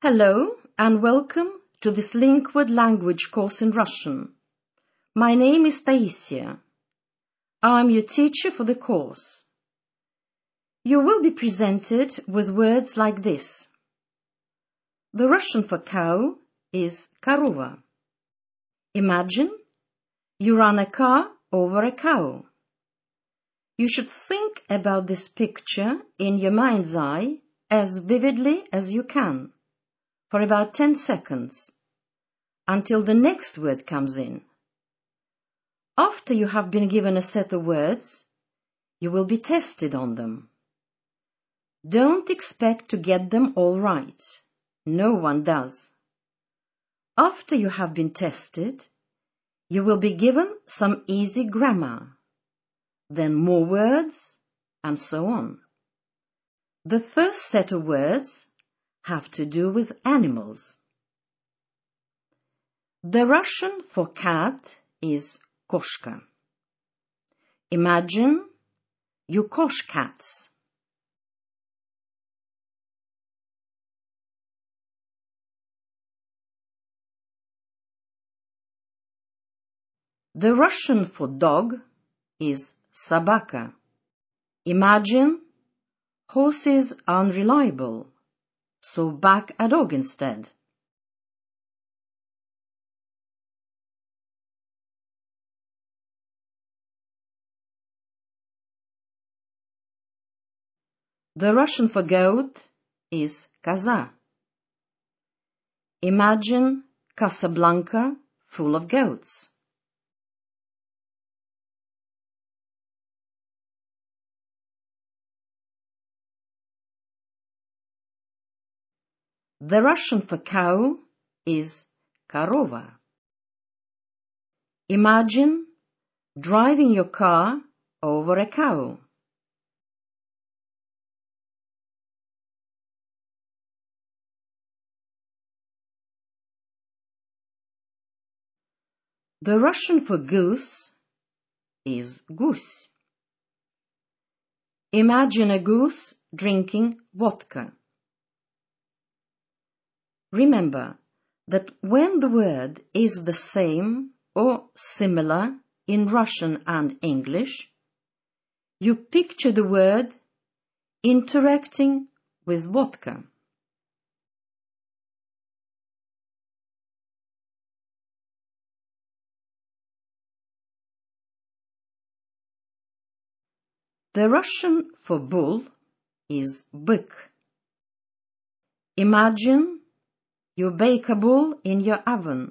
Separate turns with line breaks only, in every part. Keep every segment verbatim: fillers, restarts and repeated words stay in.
Hello and welcome to this Linkword language course in Russian. My name is Taisia. I'm your teacher for the course. You will be presented with words like this. The Russian for cow is korova. Imagine you run a car over a cow. You should think about this picture in your mind's eye as vividly as you can for about ten seconds until the next word comes in. After you have been given a set of words, you will be tested on them. Don't expect to get them all right. No one does. After you have been tested, you will be given some easy grammar, then more words, and so on. The first set of words have to do with animals. The Russian for cat is koshka. Imagine you kosh cats. The Russian for dog is собака. Imagine horses are unreliable, so back a dog instead. The Russian for goat is коза. Imagine Casablanca full of goats. The Russian for cow is korova. Imagine driving your car over a cow. The Russian for goose is гусь. Imagine a goose drinking vodka. Remember that when the word is the same or similar in Russian and English, you picture the word interacting with vodka. The Russian for bull is byk. Imagine you bake a bull in your oven.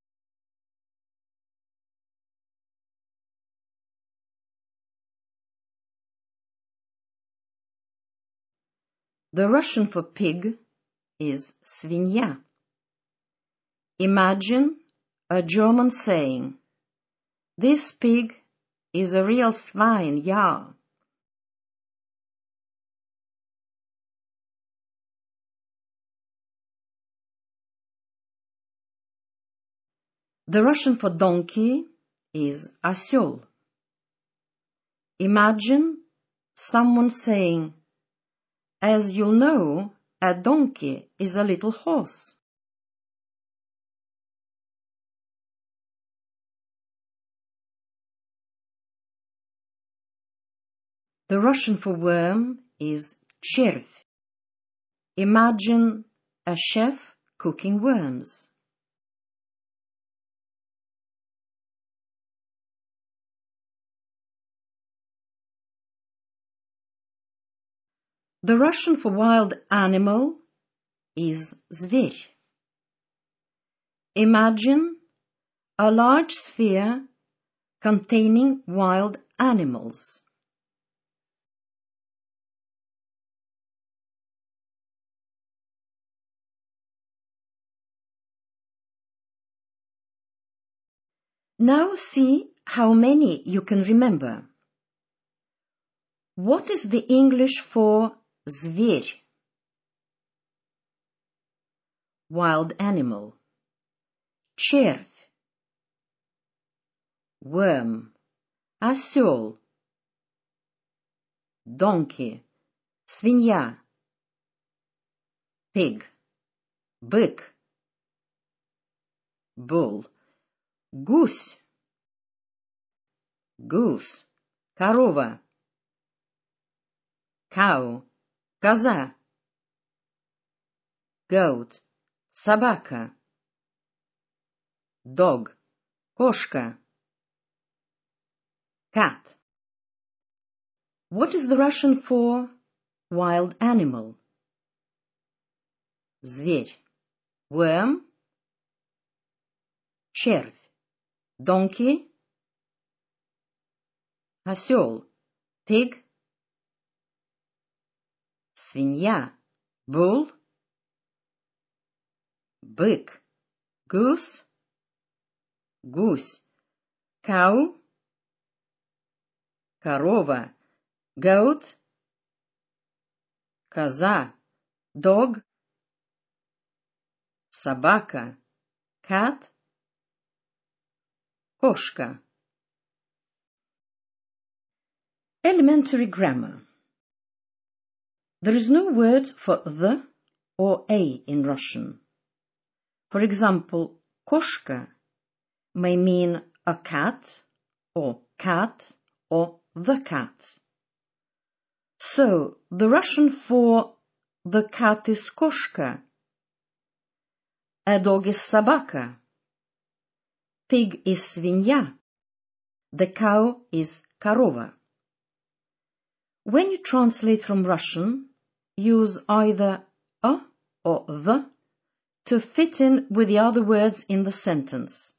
The Russian for pig is свинья. Imagine a German saying, "This pig is a real swine, ja." The Russian for donkey is осел. Imagine someone saying, "As you'll know, a donkey is a little horse." The Russian for worm is червь. Imagine a chef cooking worms. The Russian for wild animal is зверь. Imagine a large sphere containing wild animals. Now see how many you can remember. What is the English for зверь? Wild animal. Червь. Worm. Осел. Donkey. Свинья. Pig. Бык. Bull. Гусь. Goose. Корова. Cow. Коза. Goat. Собака. Dog. Кошка. Cat. What is the Russian for wild animal? Зверь. Worm. Червь. Donkey. Осел. Pig. Свинья. Bull. Бык. Goose. Гусь. Cow. Корова. Goat. Коза. Dog. Собака. Cat. Кошка. Elementary grammar. There is no word for the or a in Russian. For example, кошка may mean a cat or cat or the cat. So, the Russian for the cat is кошка, a dog is собака, pig is свинья, the cow is корова. When you translate from Russian, use either a or the to fit in with the other words in the sentence.